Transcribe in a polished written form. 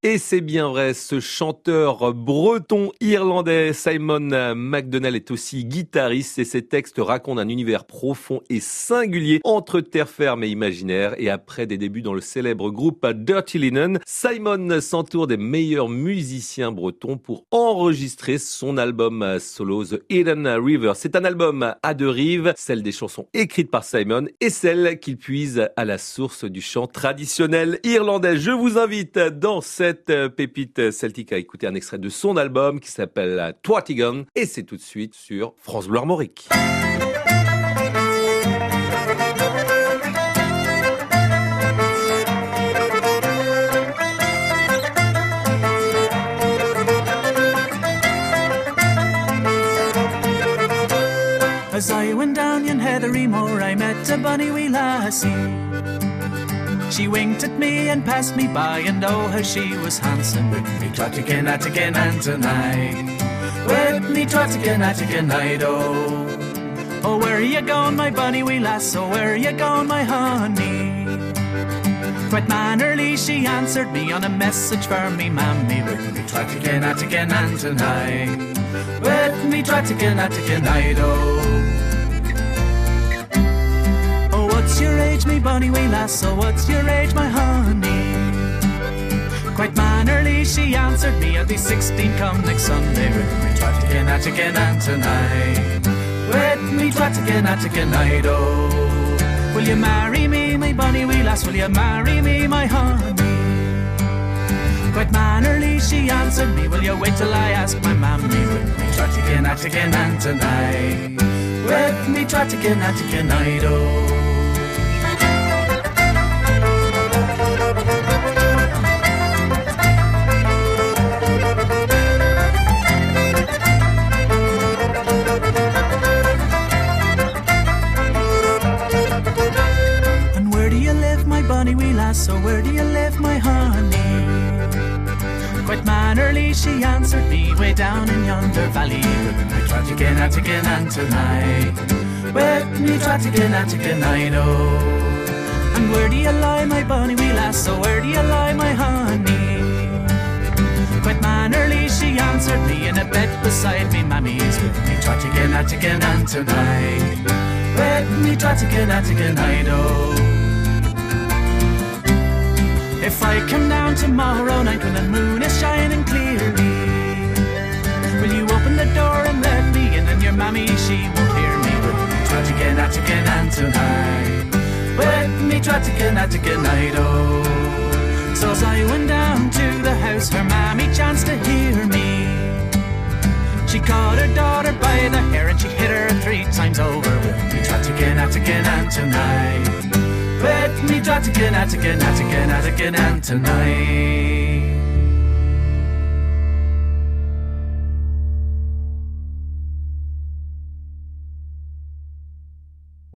Et c'est bien vrai, ce chanteur breton-irlandais Simon McDonald est aussi guitariste et ses textes racontent un univers profond et singulier entre terre ferme et imaginaire. Et après des débuts dans le célèbre groupe Dirty Linen, Simon s'entoure des meilleurs musiciens bretons pour enregistrer son album solo The Hidden River. C'est un album à deux rives, celle des chansons écrites par Simon et celle qu'il puise à la source du chant traditionnel irlandais. Je vous invite dans cette pépite celtique à écouter un extrait de son album qui s'appelle Twatigan et c'est tout de suite sur France Bleu Armorique. As I went down yon heathery moor, I met a bonny wee lassie. She winked at me and passed me by, and oh, how she was handsome. With me trot again, at again, and tonight. With me trot again, at again, night, oh. Oh, where are you going, my bonny wee lass? Oh, where are you going, my honey? Quite mannerly she answered me on a message for me mammy. With me trot again, at again, and tonight. With me trot again, at again, night, oh. What's your age, me bonny wee lass? Oh, what's your age, my honey? Quite mannerly she answered me, I'll be 16 come next Sunday. With me trot again, at again, and tonight. With me trot again, at again, night, oh. Will you marry me, my bonny wee lass? Will you marry me, my honey? Quite mannerly she answered me, will you wait till I ask my mammy? With me trot again, at again, and tonight. With me trot again, at again, night, oh. So where do you live, my honey? Quite mannerly she answered me, way down in yonder valley. With me trot again, at again, and tonight. With me trot again, at again, night, oh. And where do you lie, my bonny wee lass? So where do you lie, my honey? Quite mannerly she answered me, in a bed beside me mammy's. With me trot again, at again, and tonight. With me trot again, at again, night, oh. If I come down tomorrow night when the moon is shining clearly, will you open the door and let me in? And your mammy, she won't hear me. With me trot again, at again, and tonight. With me trot again, at again, night, oh. So as I went down to the house, her mammy chanced to hear me. She caught her daughter by the hair and she hit her 3 times over. With me trot again, at again, and tonight. With me trot again, at again, at again, at again, and tonight.